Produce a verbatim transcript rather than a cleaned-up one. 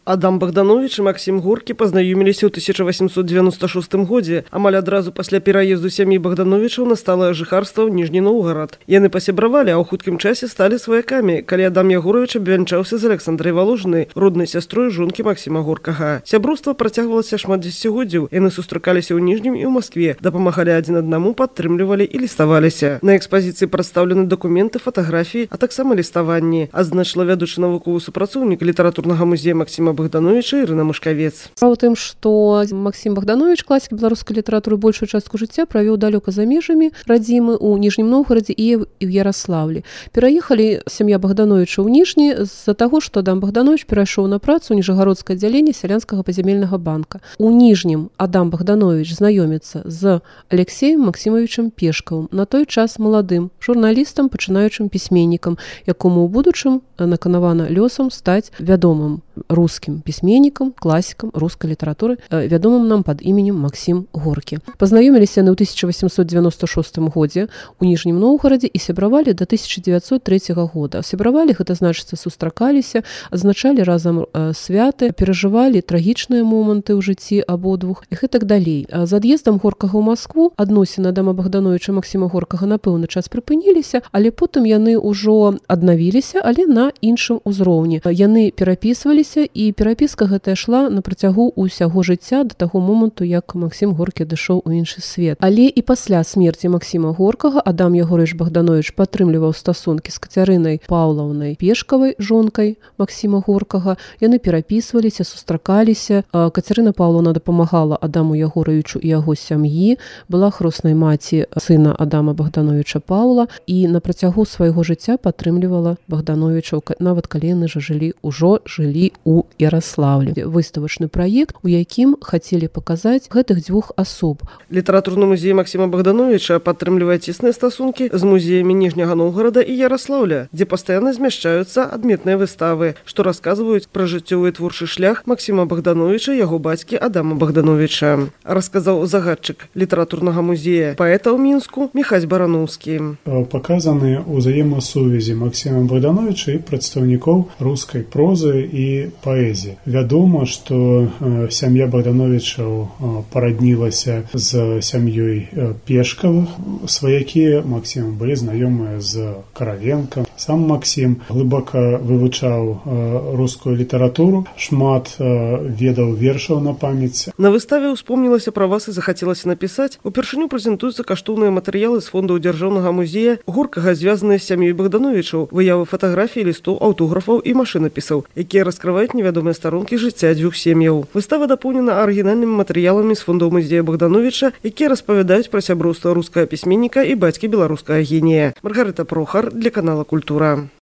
Адам Богданович і Максім Горкі пазнаёміліся ў тысяча васемсот девяносто шостым годзе. Амаль адразу пасля пераезду сям'і Богдановичаў на сталае жыхарства ў Ніжні Новгарад. Яны пасябравалі, а ў хуткім часе сталі сваякамі, калі Адам Ягорович абвянчаўся з Александрай Валужнай, роднай сястрой жонкі Максіма Горкага. Сяброўства працягвалася шмат дзесяцігоддзяў. Яны сустракаліся ў Ніжнім і ў Маскве, дапамагалі адзін аднаму, падтрымлівалі і ліставаліся. На экспазіцыі прадстаўлены дакументы, фатаграфіі, а таксама ліставанні, адзначыла вядучы навуковы супрацоўнік літаратурнага музея Максіма Богдановича Ірына Мушкавец. Справа ў тым, што Максім Богданович, класік беларускай літаратуры, большую частку жыцця правёў далёка за межамі радзімы ў Ніжнім Новгарадзе і ў Яраслаўлі. Пераехалі сям'я Богдановича ў Ніжні з-за таго, што Адам Богданович перайшоў на працу ў Ніжагародскае аддзяленне сялянскага пазямельнага банка. У Ніжнім Адам Богданович знаёміцца з Алексеем Максімовичам Пешкавым, на той час маладым журналістам, пачынаючым пісьменнікам, якому ў будучым наканавана лёсам стаць вядомым рускім пісьменнікам, класікам рускай літаратуры, вядомым нам пад іменем Максім Горкі. Пазнаёміліся яны ў тысяча васемсот девяносто шостым годзе ў Ніжнім Новгарадзе і сябравалі да тысяча девятьсот трэцяга года. Сябравалі, гэта значыцца, сустракаліся, адзначалі разам святы, перажывалі трагічныя моманты ў жыцці абодвух і гэтак далей. З ад'ездам Горкага ў Маскву адносіны Адама Богдановича і Максіма Горкага на пэўны час прыпыніліся, але потым яны ўжо аднавіліся, але на іншым узроўні. Яны перапісваліся, і перапіска гэтая шла на працягу ўсяго жыцця да таго моманту, як Максім Горкі адышоў у іншы свет. Але і пасля смерці Максіма Горкага Адам Ягорович Богданович падтрымліваў стасункі з Кацярынай Паўлаўнай Пешкавай, жонкай Максіма Горкага. Яны перапісваліся, сустракаліся. Кацярына Паўлаўна дапамагала Адаму Ягоровичу і яго сям'і, была хроснай маці сына Адама Богдановича Паўла і на працягу свайго жыцця падтрымлівала Богдановичаў, нават калі яны жа жылі, ужо жылі у Яраслаўлі. Выставачны праект, у якім хацелі паказаць гэтых дзвюх асоб. Літаратурны музей Максіма Богдановича падтрымлівае цесныя стасункі з музеямі Ніжняга Новгарада і Яраслаўля, дзе пастаянна змяшчаюцца адметныя выставы, што расказваюць пра жыццёвы і творчы шлях Максіма Богдановича, яго бацькі Адама Богдановича. Расказаў загадчык літаратурнага музея паэта ў Мінску Міхась Барановскі. Паказаны ўзаемасувязі Максіма Богдановича і прадстаўнікоў рускай прозы і паэзіі. Вядома, што сям'я Богдановичаў параднілася з сям'ёй Пешкавых. Сваякі Максіма былі знаёмыя з Каравенкам. Сам Максім глыбока вывучаў рускую літаратуру, шмат ведаў вершаў на памяць. На выставе ўспомнілася пра вас і захацелася напісаць. Упершыню прэзентуюцца каштоўныя матэрыялы з фондаў дзяржаўнага музея Горкага, звязаныя з сям'ёй Богдановичаў, выявы фатаграфій, лістоў, аўтографаў і машынапісаў, якія раскрываюць невядомыя старонкі жыцця дзвюх сем'яў. Выстава дапоўнена арыгінальнымі матэрыяламі з фондаў музея Богдановича, якія распавядаюць пра сяброўства рускага пісьменніка і бацькі беларускага генія. Маргарыта Прохар для канала Культура.